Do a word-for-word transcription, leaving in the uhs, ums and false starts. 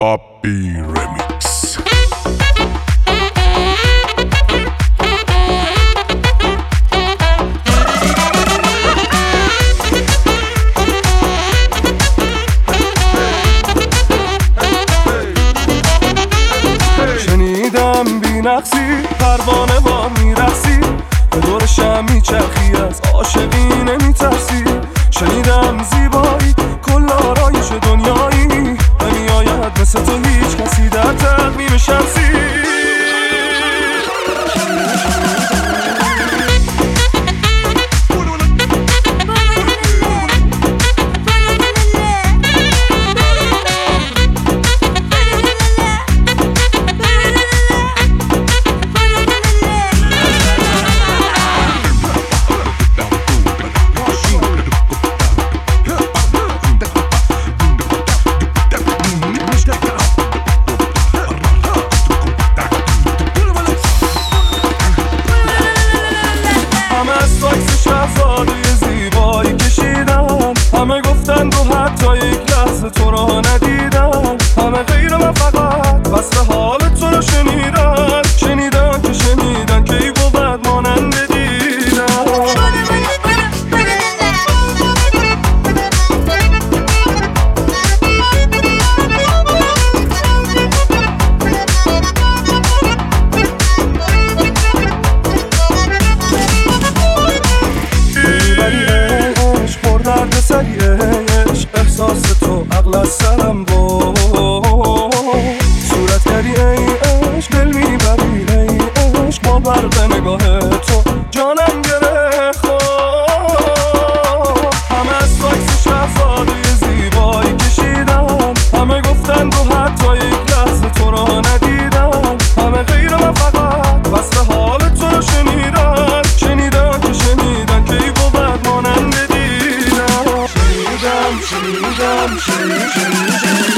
Papi Remix. شنیدم بی نقصی پروانه با میرقصی، به دور شم میچرخی از عاشقی نمیترسی. شنیدم زیبایی کل آرایش دنیایی، نمیآید مثل تو هیچ کسی در تقویم شمسی. همه گفتن رو حتی یک لحظه تو رو ندیدن، همه غیر من فقط وصف حال تو رو شنیدن. شنیدن که شنیدن که ای بود مانند دیدن. سریعش احساس تو عقل از سرم بود، صورت کردی ای عشق، دل میبری ای عشق، با برق نگاه تو جانم گره خود. همه از ساکس شهزاده زیبایی کشیدن، همه گفتن رو حتی یک لحظه تو رو ندیدن، همه غیر من فقط وصف حال تو رو شنیدن. شنیدن که شنیدن که ای بود مانند دیدن. شنیدم شنیدم شنیدم